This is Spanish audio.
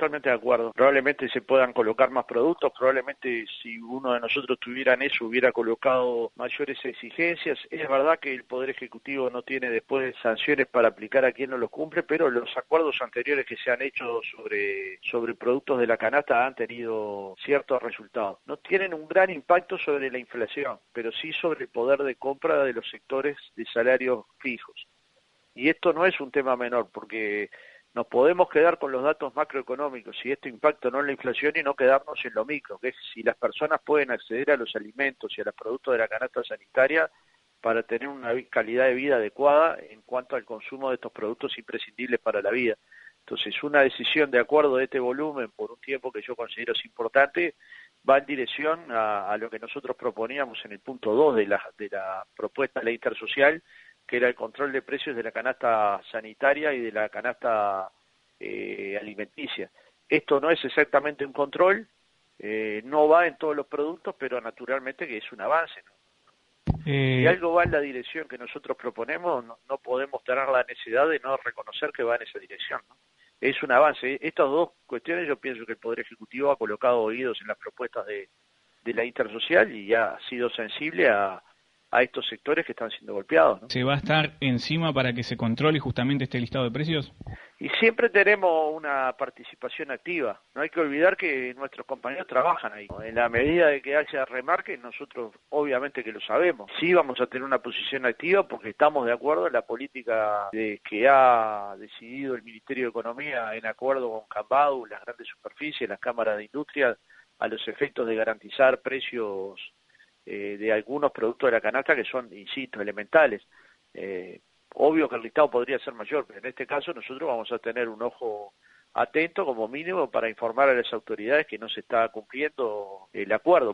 totalmente de acuerdo. Probablemente se puedan colocar más productos, probablemente si uno de nosotros tuviera en eso hubiera colocado mayores exigencias. Es verdad que el Poder Ejecutivo no tiene después sanciones para aplicar a quien no los cumple, pero los acuerdos anteriores que se han hecho sobre productos de la canasta han tenido ciertos resultados. No tienen un gran impacto sobre la inflación, pero sí sobre el poder de compra de los sectores de salarios fijos. Y esto no es un tema menor, porque nos podemos quedar con los datos macroeconómicos y esto impacta no en la inflación y no quedarnos en lo micro, que es si las personas pueden acceder a los alimentos y a los productos de la canasta sanitaria para tener una calidad de vida adecuada en cuanto al consumo de estos productos imprescindibles para la vida. Entonces, una decisión de acuerdo de este volumen por un tiempo que yo considero es importante, va en dirección a lo que nosotros proponíamos en el punto 2 de la propuesta de ley intersocial, que era el control de precios de la canasta sanitaria y de la canasta alimenticia. Esto no es exactamente un control, no va en todos los productos, pero naturalmente que es un avance, ¿no? Si algo va en la dirección que nosotros proponemos, no podemos tener la necesidad de no reconocer que va en esa dirección, ¿no? Es un avance. Estas dos cuestiones yo pienso que el Poder Ejecutivo ha colocado oídos en las propuestas de la intersocial y ha sido sensible a estos sectores que están siendo golpeados, ¿no? ¿Se va a estar encima para que se controle justamente este listado de precios? Y siempre tenemos una participación activa. No hay que olvidar que nuestros compañeros trabajan ahí, ¿no? En la medida de que haya remarque, nosotros obviamente que lo sabemos. Sí vamos a tener una posición activa porque estamos de acuerdo en la política que ha decidido el Ministerio de Economía en acuerdo con Cambau, las grandes superficies, las cámaras de industria, a los efectos de garantizar precios de algunos productos de la canasta que son, insisto, elementales. Obvio que el listado podría ser mayor, pero en este caso nosotros vamos a tener un ojo atento como mínimo para informar a las autoridades que no se está cumpliendo el acuerdo.